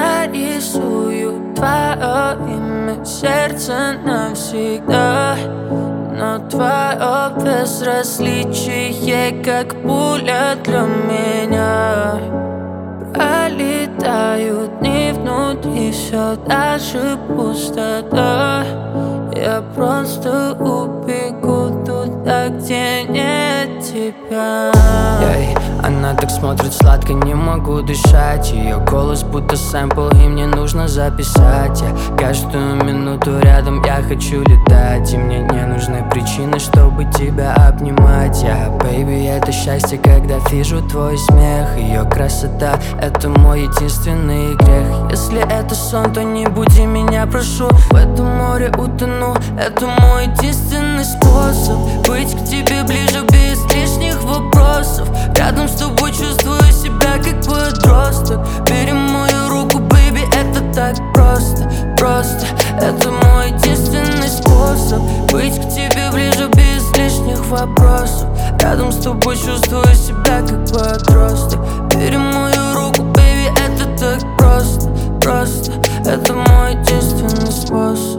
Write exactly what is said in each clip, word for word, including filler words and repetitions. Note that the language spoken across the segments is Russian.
Нарисую твое имя, сердце навсегда. Но твое безразличие, как пуля для меня. Пролетают дни внутри, все даже пустота. Я просто убегу туда, где нет тебя. Эй, она так смотрит сладко, не могу дышать. Ее голос будто сэмпл, и мне нужно записать. Я каждую минуту рядом, я хочу летать. И мне не нужны причины, чтобы тебя обнимать. Я, бэйби, это счастье, когда вижу твой смех. Ее красота, это мой единственный грех. Если это сон, то не буди меня, прошу. В этом море утону, это мой единственный способ быть к тебе ближе без лишних вопросов. Рядом с тобой чувствую себя как подросток. Бери мою руку, бэйби, это так просто, просто. Это мой единственный способ быть к тебе ближе без лишних вопросов. Рядом с тобой чувствую себя как подросток. Бери мою руку, бэйби, это так просто, просто. Это мой единственный способ.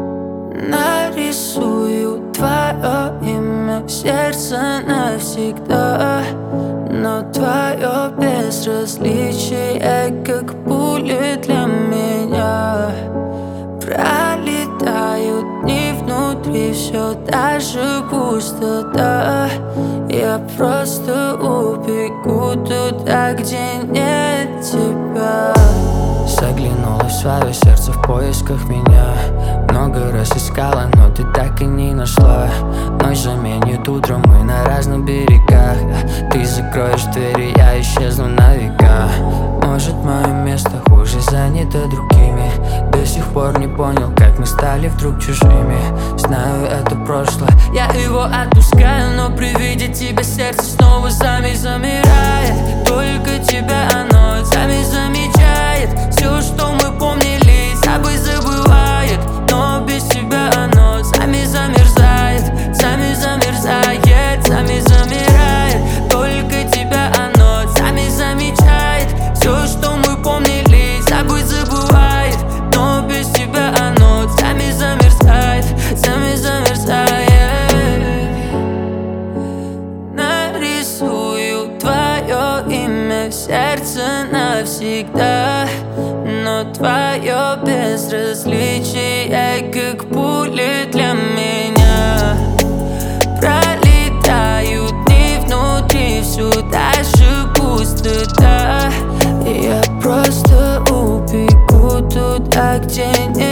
Нарисую твое имя, сердце навсегда. Но твое безразличие, как пули для меня. Пролетают дни внутри, все даже пустота. Я просто убегу туда, где нет тебя. Заглянула в свое сердце в поисках меня. Много раз искала, но ты так и не нашла. Ночь заменит утро, мы на разных берегах. Ты закроешь двери, я исчезну на века. Может, мое место хуже занято другими. До сих пор не понял, как мы стали вдруг чужими. Знаю, это прошлое, я его отпускаю, но при виде тебя сердце снова сами замирает. Только тебя оно сами замечает. Все, что мы помнили, собой забывает. Но без тебя оно сами замерзает, сами замерзает, сами замирает. Только тебя оно сами замечает. Все, что мы помнили, собой забывает. Но без тебя оно сами замерзает, сами замерзает. Нарисую твое имя в сердце навсегда. Но твое безразличие, как пули для меня. Пролетают дни внутри, всю даже пустота. Я просто убегу туда, где нет